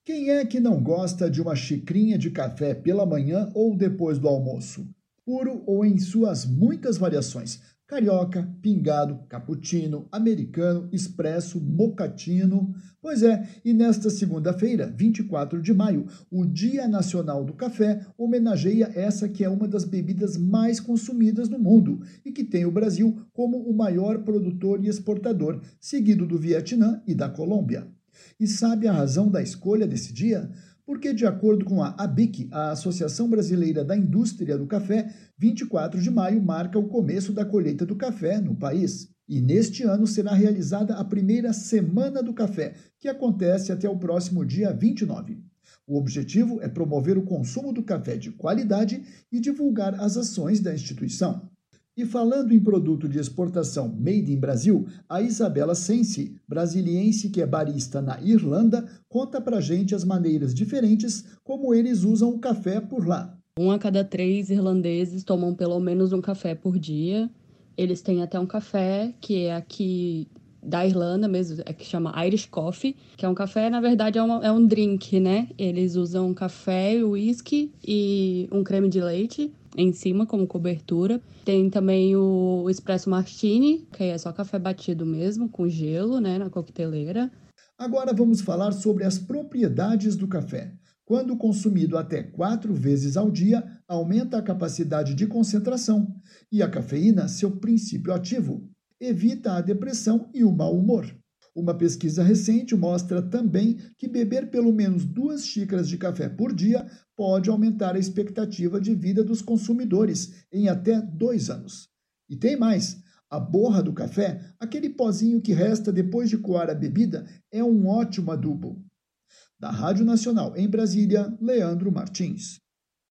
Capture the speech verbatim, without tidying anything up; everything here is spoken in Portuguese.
Quem é que não gosta de uma xicrinha de café pela manhã ou depois do almoço? Puro ou em suas muitas variações: carioca, pingado, cappuccino, americano, expresso, mocatino. Pois é, e nesta segunda-feira, vinte e quatro de maio, o Dia Nacional do Café homenageia essa que é uma das bebidas mais consumidas no mundo e que tem o Brasil como o maior produtor e exportador, seguido do Vietnã e da Colômbia. E sabe a razão da escolha desse dia? Porque, de acordo com a ABIC, a Associação Brasileira da Indústria do Café, vinte e quatro de maio marca o começo da colheita do café no país. E neste ano será realizada a primeira Semana do Café, que acontece até o próximo dia vinte e nove. O objetivo é promover o consumo do café de qualidade e divulgar as ações da instituição. E falando em produto de exportação made in Brasil, a Isabela Sensi, brasiliense que é barista na Irlanda, conta pra gente as maneiras diferentes como eles usam o café por lá. Um a cada três irlandeses tomam pelo menos um café por dia. Eles têm até um café que é aqui da Irlanda mesmo, é que chama Irish Coffee, que é um café, na verdade, é, uma, é um drink, né? Eles usam café, uísque e um creme de leite em cima como cobertura. Tem também o espresso martini, que é só café batido mesmo, com gelo, né, na coqueteleira. Agora vamos falar sobre as propriedades do café. Quando consumido até quatro vezes ao dia, aumenta a capacidade de concentração e a cafeína, seu princípio ativo, evita a depressão e o mau humor. Uma pesquisa recente mostra também que beber pelo menos duas xícaras de café por dia pode aumentar a expectativa de vida dos consumidores em até dois anos. E tem mais. A borra do café, aquele pozinho que resta depois de coar a bebida, é um ótimo adubo. Da Rádio Nacional em Brasília, Leandro Martins.